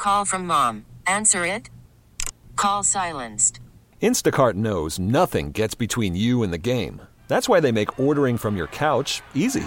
Call from mom. Answer it. Call silenced. Instacart knows nothing gets between you and the game. That's why they make ordering from your couch easy.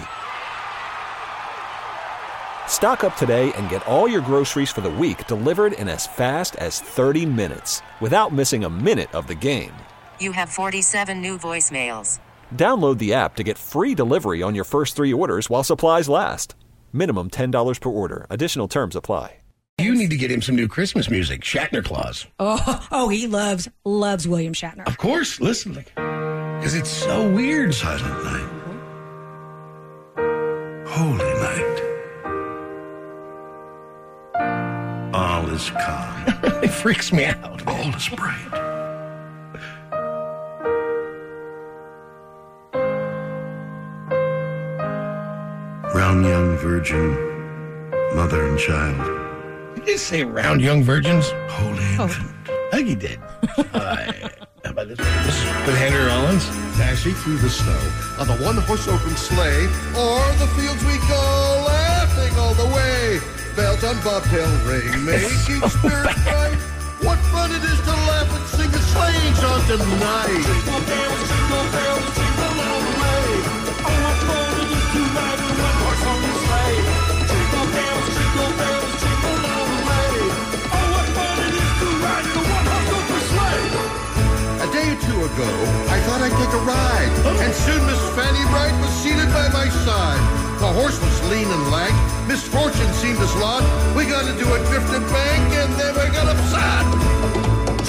Stock up today and get all your groceries for the week delivered in as fast as 30 minutes without missing a minute of the game. You have 47 new voicemails. Download the app to get free delivery on your first 3 orders while supplies last. Minimum $10 per order. Additional terms apply. You need to get him some new Christmas music, Shatner Claus. Oh, he loves William Shatner. Of course, listen, because it's so weird. Silent night. Holy night. All is calm. It freaks me out. All is bright. Round young virgin, mother and child. Did you say round young virgins? Holy infant. I think he did. How about this? This is with Henry Rollins. Dashing through the snow on the one-horse open sleigh, or the fields we go, laughing all the way. Bells on bobtail ring, making spirits bright. What fun it is to laugh and sing a sleighing song tonight. Jingle bells, jingle all the way. Oh, what fun it is to ride in one horse open sleigh. Jingle bells, jingle all the way. Oh, what fun it is to ride in a one-horse open sleigh. A day or two ago, I thought I'd take a ride, and soon Miss Fanny Bright was seated by my side. The horse was lean and lank, misfortune seemed his lot. We got into a drifted bank, and then we got upset.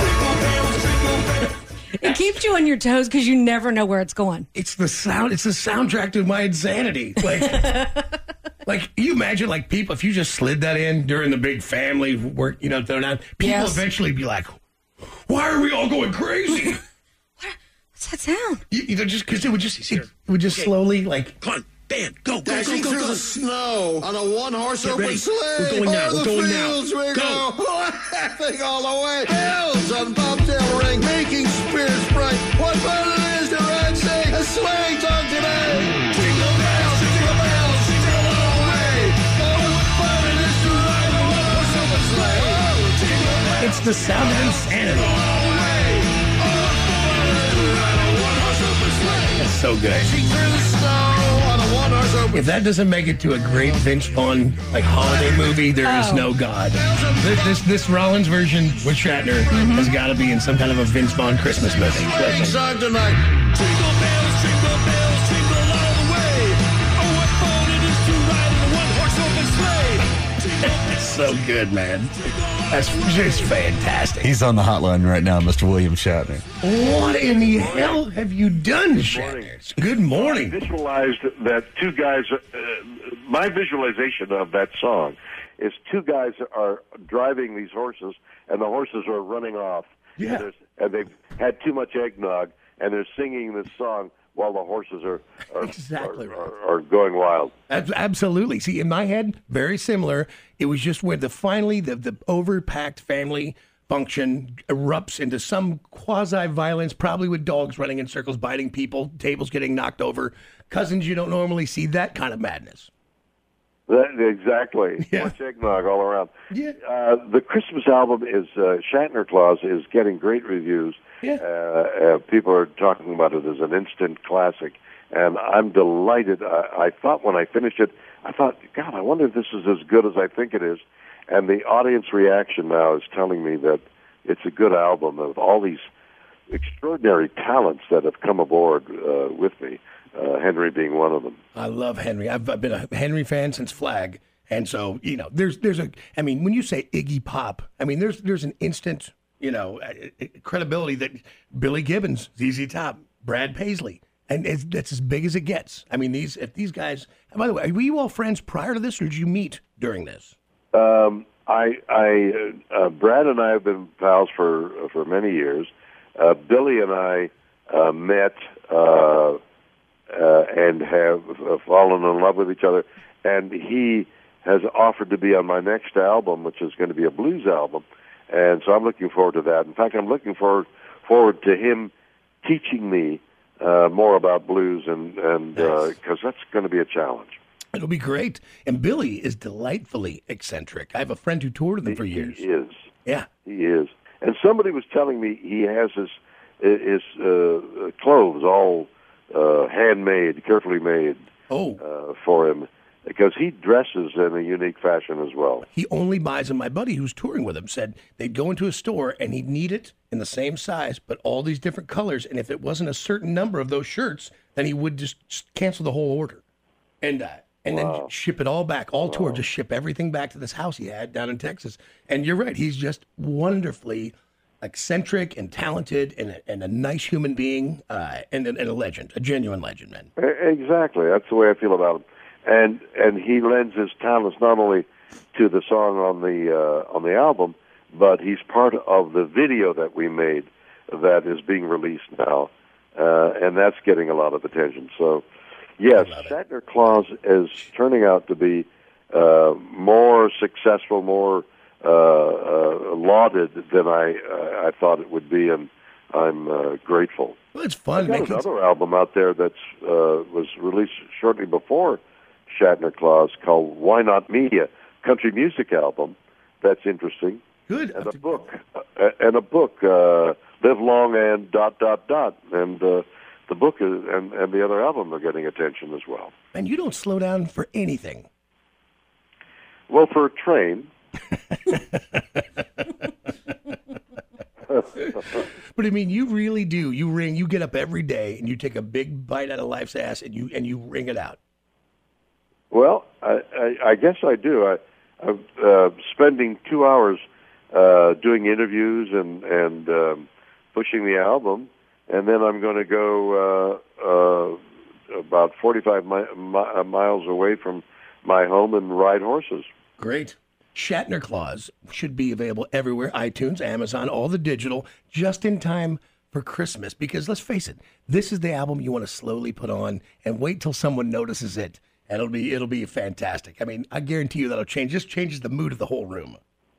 It keeps you on your toes because you never know where it's going. It's the sound. It's the soundtrack to my insanity. Like you imagine, like people, if you just slid that in during the big family work, thrown out, people eventually be like, "Why are we all going crazy?" What's that sound? Just because it would just slowly like. Come on, Dan, go. Dashing through the snow on a one-horse open ready? sleigh. We're going now. O'er We're going the now. fields we Go. go, laughing all the way. Bells on bobtail ring, making spirits bright. What fun it is to ride, sing a sleighing song today. Jingle bells, jingle all the way. Oh, what fun it is to ride a one-horse open sleigh. Oh, jingle bells, It's the sound of insanity. all the way. Oh, what fun it is to ride a one-horse open sleigh. It's so good. Dashing through the snow on a one-horse open If that doesn't make it to a great Vince Vaughn holiday movie, there is no God. This Rollins version with Shatner has got to be in some kind of a Vince Vaughn Christmas movie. sleighing song tonight. Jingle bells, jingle all the way. Oh, what fun it is to ride in a one-horse open sleigh. It's so good, man. That's just fantastic. He's on the hotline right now, Mr. William Shatner. What in the hell have you done, Shatner? Good morning. I visualized that two guys, my visualization of that song is two guys are driving these horses, and the horses are running off. Yeah. And they've had too much eggnog, and they're singing this song while the horses are Exactly right. are going wild. Absolutely. See, in my head, very similar. It was just where finally the overpacked family function erupts into some quasi-violence, probably with dogs running in circles, biting people, tables getting knocked over, cousins you don't normally see, that kind of madness. Exactly. Yeah. Much eggnog all around. Yeah. The Christmas album is Shatner Claus is getting great reviews. Yeah. People are talking about it as an instant classic, and I'm delighted. I thought when I finished it, God, I wonder if this is as good as I think it is. And the audience reaction now is telling me that it's a good album of all these extraordinary talents that have come aboard with me, Henry being one of them. I love Henry. I've been a Henry fan since Flag. And so, there's when you say Iggy Pop, there's an instant, credibility that Billy Gibbons, ZZ Top, Brad Paisley, and that's as big as it gets. If these guys, and by the way, were you all friends prior to this, or did you meet during this? Brad and I have been pals for many years. Billy and I met and have fallen in love with each other, and he has offered to be on my next album, which is going to be a blues album, and so I'm looking forward to that. In fact, I'm looking forward to him teaching me more about blues, and because that's going to be a challenge. It'll be great. And Billy is delightfully eccentric. I have a friend who toured with him for years. He is. Yeah. He is. And somebody was telling me he has his clothes all handmade, carefully made for him, because he dresses in a unique fashion as well. He only buys them. My buddy who's touring with him said they'd go into a store and he'd need it in the same size, but all these different colors. And if it wasn't a certain number of those shirts, then he would just cancel the whole order. And then ship it all back, all tour, just ship everything back to this house he had down in Texas. And you're right, he's just wonderfully eccentric and talented and a nice human being and a legend, a genuine legend, man. Exactly, that's the way I feel about him. And he lends his talents not only to the song on the album, but he's part of the video that we made that is being released now, and that's getting a lot of attention. So. Yes, Shatner Claus is turning out to be more successful, more lauded than I thought it would be, and I'm grateful. Well, it's fun. There's another album out there that was released shortly before Shatner Claus called Why Not Me, a country music album. That's interesting. Good. And a book, Live Long and ... And the book and the other album are getting attention as well. And you don't slow down for anything. Well, for a train. But I mean, you really do. You get up every day and you take a big bite out of life's ass and you wring it out. Well, I guess I do. I'm spending 2 hours doing interviews and pushing the album. And then I'm going to go about 45 miles away from my home and ride horses. Great. Shatner Claus should be available everywhere, iTunes, Amazon, all the digital, just in time for Christmas. Because let's face it, this is the album you want to slowly put on and wait till someone notices it. And it'll be fantastic. I mean, I guarantee you that'll just changes the mood of the whole room.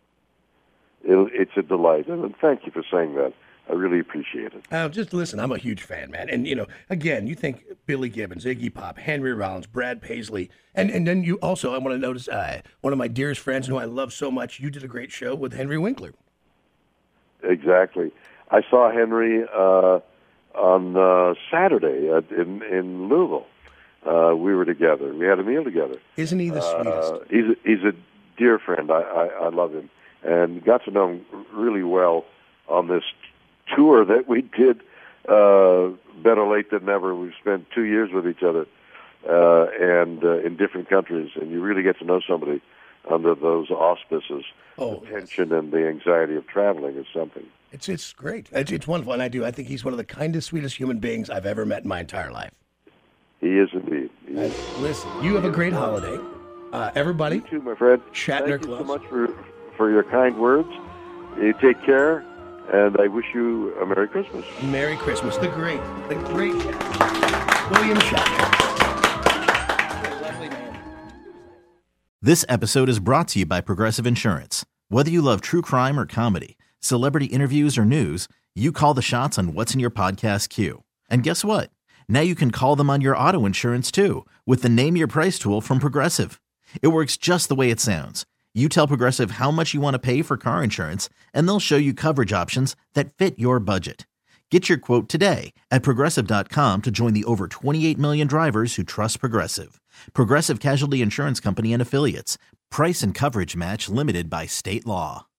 It's a delight. And thank you for saying that. I really appreciate it. Just listen, I'm a huge fan, man. And, again, you think Billy Gibbons, Iggy Pop, Henry Rollins, Brad Paisley. And then you also, I want to notice, one of my dearest friends who I love so much, you did a great show with Henry Winkler. Exactly. I saw Henry on Saturday in Louisville. We were together. We had a meal together. Isn't he the sweetest? He's a dear friend. I love him. And got to know him really well on this tour that we did, better late than never. We've spent 2 years with each other and in different countries, and you really get to know somebody under those auspices. The tension and the anxiety of traveling is something. It's great. It's wonderful, and I think he's one of the kindest, sweetest human beings I've ever met in my entire life. He is indeed. Listen, you have a great holiday. Everybody. You too, my friend. Shatner Thank you Claus. so much for your kind words. You take care. And I wish you a Merry Christmas. Merry Christmas. The great William Shatner. Lovely man. This episode is brought to you by Progressive Insurance. Whether you love true crime or comedy, celebrity interviews or news, you call the shots on what's in your podcast queue. And guess what? Now you can call them on your auto insurance too with the Name Your Price tool from Progressive. It works just the way it sounds. You tell Progressive how much you want to pay for car insurance, and they'll show you coverage options that fit your budget. Get your quote today at Progressive.com to join the over 28 million drivers who trust Progressive. Progressive Casualty Insurance Company and Affiliates. Price and coverage match limited by state law.